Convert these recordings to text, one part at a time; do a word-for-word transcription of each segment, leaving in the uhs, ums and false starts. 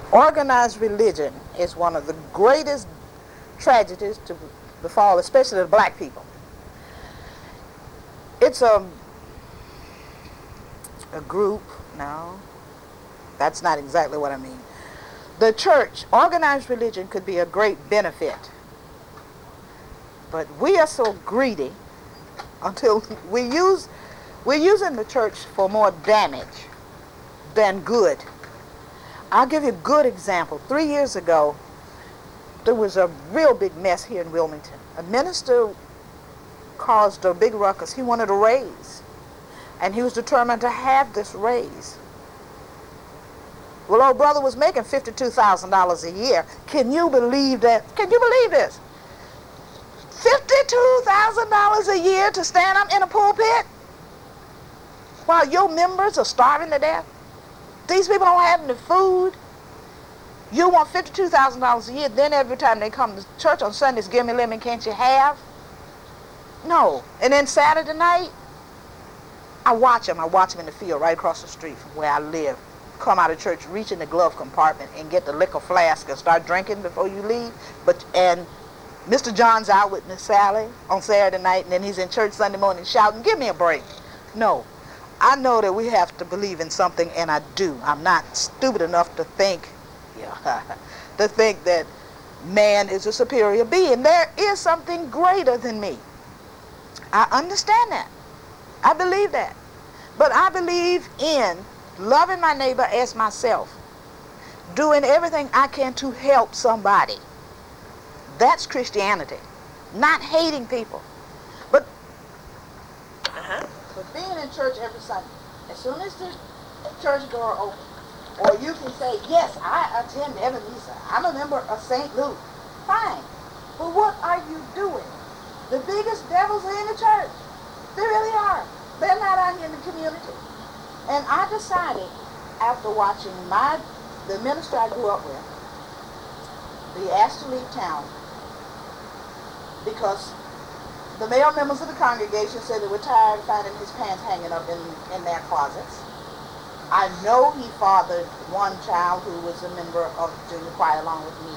Organized religion is one of the greatest tragedies to befall, especially the black people. It's a, a group, no, that's not exactly what I mean. The church, organized religion could be a great benefit, but we are so greedy until we use, we're using the church for more damage than good. I'll give you a good example. Three years ago, there was a real big mess here in Wilmington. A minister caused a big ruckus. He wanted a raise, and he was determined to have this raise. Well, old brother was making fifty-two thousand dollars a year. Can you believe that? Can you believe this? fifty-two thousand dollars a year to stand up in a pulpit while your members are starving to death? These people don't have any food. You want fifty-two thousand dollars a year, then every time they come to church on Sundays, give me lemon, can't you have? No. And then Saturday night, I watch them. I watch them in the field right across the street from where I live. Come out of church, reach in the glove compartment and get the liquor flask and start drinking before you leave. But and Mister John's out with Miss Sally on Saturday night, and then he's in church Sunday morning shouting, give me a break. No. I know that we have to believe in something, and I do. I'm not stupid enough to think, yeah, to think that man is a superior being. There is something greater than me. I understand that. I believe that. But I believe in loving my neighbor as myself, doing everything I can to help somebody. That's Christianity. Not hating people. But, uh-huh. but being in church every Sunday, as soon as the church door opens, or you can say, yes, I attend Ebenezer. I'm a member of Saint Luke. Fine. But what are you doing? The biggest devils are in the church. They really are. They're not out here in the community. And I decided, after watching my the minister I grew up with be asked to leave town because the male members of the congregation said they were tired of finding his pants hanging up in, in their closets. I know he fathered one child who was a member of the junior choir along with me.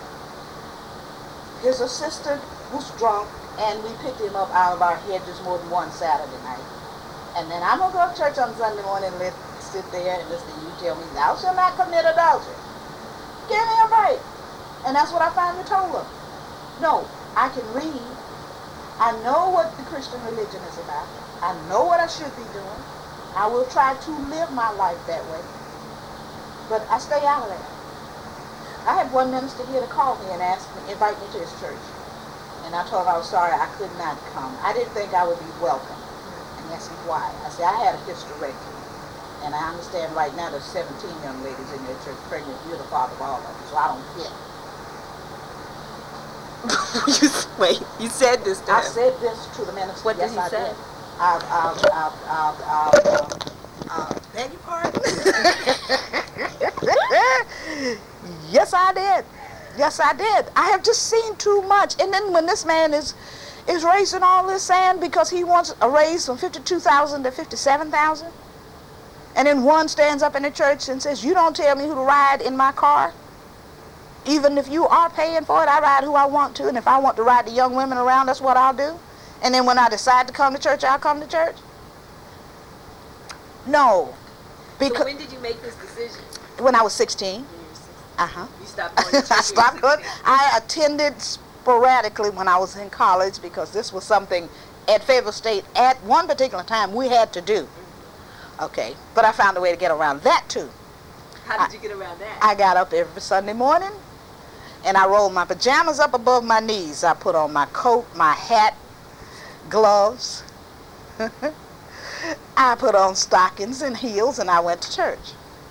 His assistant was drunk, and we picked him up out of our hedges more than one Saturday night. And then I'm going to go to church on Sunday morning and let, sit there and listen to you tell me, thou shalt not commit adultery. Give me a break. And that's what I finally told him. No, I can read. I know what the Christian religion is about. I know what I should be doing. I will try to live my life that way. But I stay out of that. I had one minister here to call me and ask me, invite me to his church. And I told him I was sorry I could not come. I didn't think I would be welcome. And he asked me why. I said, I had a hysterectomy. And I understand right now there's seventeen young ladies in your church pregnant. You're the father of all of them, so I don't fit. you, wait, you said this to I him. said this to the minister. What yes, did he I say? Did. I, I, I, I, I, I, I, beg your pardon? Yes, I did. Yes, I did. I have just seen too much. And then when this man is is raising all this sand because he wants a raise from fifty-two thousand to fifty-seven thousand, and then one stands up in the church and says, you don't tell me who to ride in my car. Even if you are paying for it, I ride who I want to, and if I want to ride the young women around, that's what I'll do. And then when I decide to come to church, I'll come to church. No. Because so when did you make this decision? When I was sixteen. Uh-huh. You stopped going to church. I stopped going. I attended sporadically when I was in college because this was something at Fayetteville State at one particular time we had to do. Mm-hmm. Okay. But I found a way to get around that too. How did I, you get around that? I got up every Sunday morning and I rolled my pajamas up above my knees. I put on my coat, my hat, gloves. I put on stockings and heels and I went to church.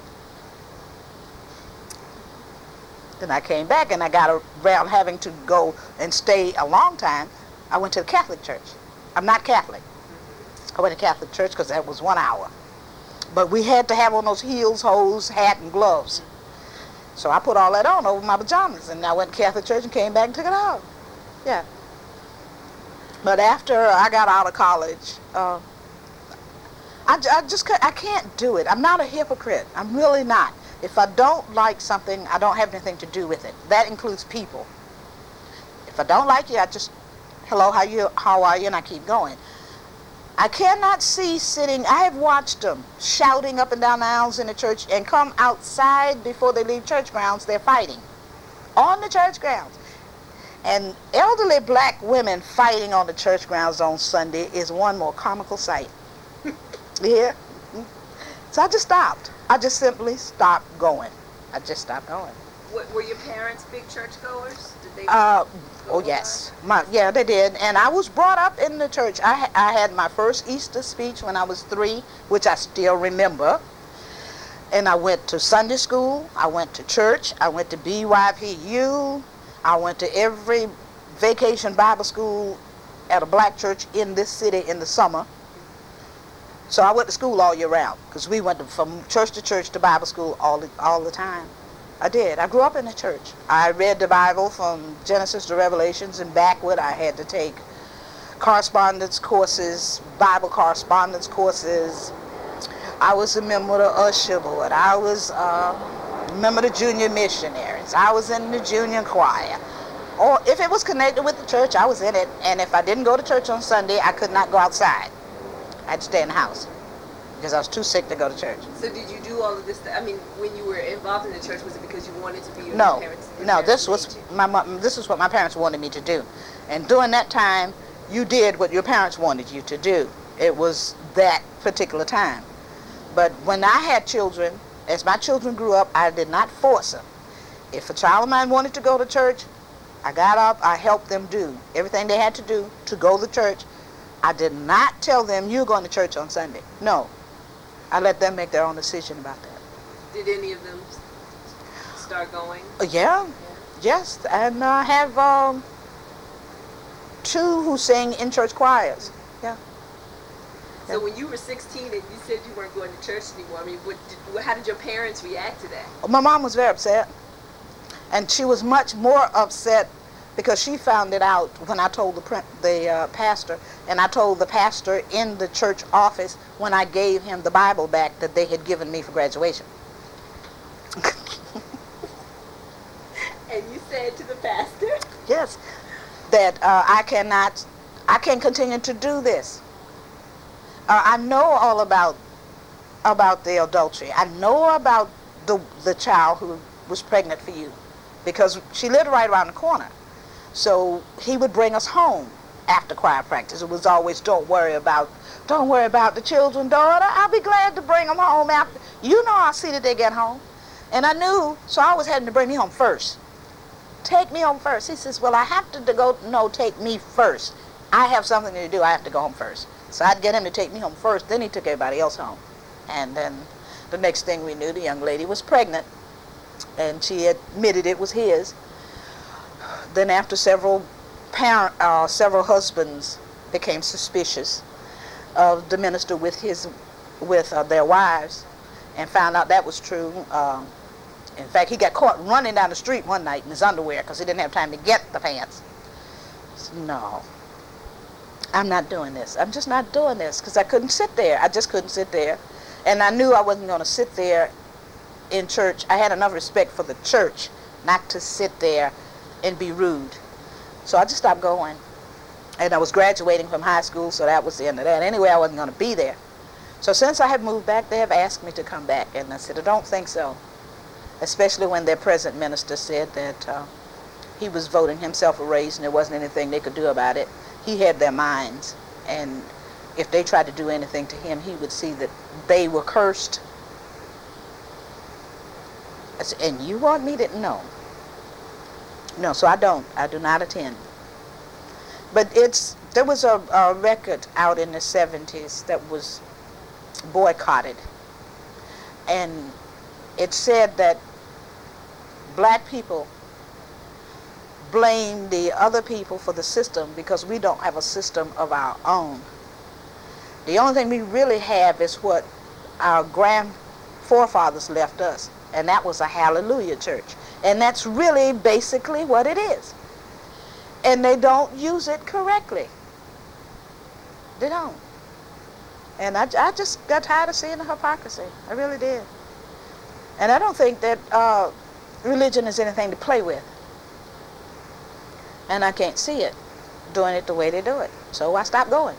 Then I came back and I got around having to go and stay a long time. I went to the Catholic church. I'm not Catholic. I went to Catholic church because that was one hour. But we had to have on those heels, hose, hat, and gloves. So I put all that on over my pajamas and I went to Catholic church and came back and took it off. Yeah. But after I got out of college, uh, I, I just I can't do it. I'm not a hypocrite. I'm really not. If I don't like something, I don't have anything to do with it. That includes people. If I don't like you, I just, hello, how you, how are you, and I keep going. I cannot see sitting, I have watched them shouting up and down the aisles in the church and come outside before they leave church grounds, they're fighting on the church grounds. And elderly black women fighting on the church grounds on Sunday is one more comical sight. Yeah. So I just stopped. I just simply stopped going. I just stopped going. What, were your parents big churchgoers? Did they? Uh, go oh yes, my, yeah, they did. And I was brought up in the church. I, ha- I had my first Easter speech when I was three, which I still remember. And I went to Sunday school. I went to church. I went to B Y P U. I went to every vacation Bible school at a black church in this city in the summer. So I went to school all year round because we went to, from church to church to Bible school all the, all the time. I did. I grew up in the church. I read the Bible from Genesis to Revelations and backward. I had to take correspondence courses, Bible correspondence courses. I was a member of the usher board. I was uh, a member of the junior missionaries. I was in the junior choir. Or if it was connected with the church, I was in it. And if I didn't go to church on Sunday, I could not go outside. I had to stay in the house because I was too sick to go to church. So did you do all of this? I mean, when you were involved in the church, was it because you wanted to be? Your No, parents, your no. parents This was made you? my mom. This is what my parents wanted me to do, and during that time, you did what your parents wanted you to do. It was that particular time. But when I had children, as my children grew up, I did not force them. If a child of mine wanted to go to church, I got up. I helped them do everything they had to do to go to church. I did not tell them, you're going to church on Sunday. No. I let them make their own decision about that. Did any of them start going? Uh, yeah. Yeah. Yes. And I have um, two who sing in church choirs. Yeah. So when you were sixteen and you said you weren't going to church anymore, I mean, what did, how did your parents react to that? My mom was very upset. And she was much more upset because she found it out when I told the prin- the uh, pastor, and I told the pastor in the church office when I gave him the Bible back that they had given me for graduation. And you said to the pastor? Yes, that uh, I cannot, I can't continue to do this. Uh, I know all about about the adultery. I know about the the child who was pregnant for you, because she lived right around the corner. So he would bring us home after choir practice. It was always, don't worry about, don't worry about the children, daughter. I'll be glad to bring them home after. You know I'll see that they get home. And I knew, so I was having to bring me home first. Take me home first. He says, well, I have to go, no, take me first. I have something to do. I have to go home first. So I'd get him to take me home first. Then he took everybody else home. And then the next thing we knew, the young lady was pregnant. And she admitted it was his. Then after several parent, uh, several husbands became suspicious of the minister with his, with uh, their wives, and found out that was true. Um, in fact, he got caught running down the street one night in his underwear because he didn't have time to get the pants. So, no, I'm not doing this. I'm just not doing this because I couldn't sit there. I just couldn't sit there, and I knew I wasn't going to sit there in church. I had enough respect for the church not to sit there and be rude. So I just stopped going. And I was graduating from high school, so that was the end of that. Anyway, I wasn't going to be there. So since I have moved back, they have asked me to come back. And I said, I don't think so. Especially when their present minister said that uh, he was voting himself a raise and there wasn't anything they could do about it. He had their minds. And if they tried to do anything to him, he would see that they were cursed. I said, and you want me to? No. No, so I don't. I do not attend. But it's, there was a, a record out in the seventies that was boycotted. And it said that black people blame the other people for the system because we don't have a system of our own. The only thing we really have is what our grand forefathers left us, and that was a hallelujah church. And that's really basically what it is. And they don't use it correctly. They don't. And I, I just got tired of seeing the hypocrisy. I really did. And I don't think that uh, religion is anything to play with. And I can't see it doing it the way they do it. So I stopped going.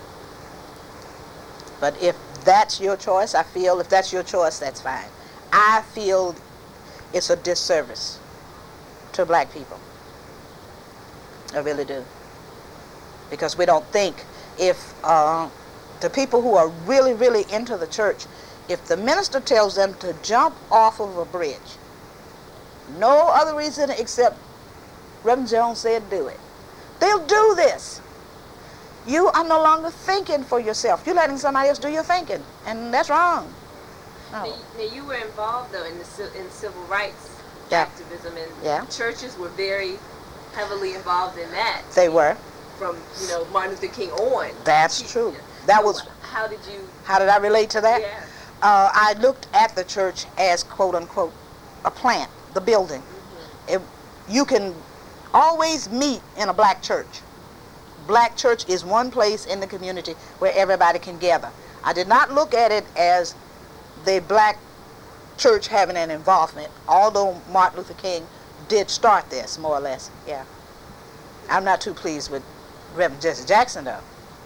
But if that's your choice, I feel if that's your choice, that's fine. I feel it's a disservice to black people. I really do. Because we don't think if uh, the people who are really, really into the church, if the minister tells them to jump off of a bridge, no other reason except Reverend Jones said do it, they'll do this. You are no longer thinking for yourself. You're letting somebody else do your thinking, and that's wrong. No. Now, now you were involved though in the ci- in civil rights Yeah. activism, and Yeah. churches were very heavily involved in that. They were. From you know Martin Luther King on. That's He- true. That so was. How did you? How did I relate to that? Yeah. Uh, I looked at the church as quote unquote a plant, the building. Mm-hmm. It, you can always meet in a black church. Black church is one place in the community where everybody can gather. I did not look at it as the black church having an involvement, although Martin Luther King did start this, more or less. Yeah. I'm not too pleased with Reverend Jesse Jackson, though.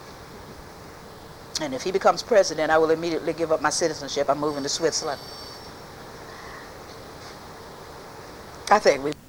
And if he becomes president, I will immediately give up my citizenship. I'm moving to Switzerland. I think we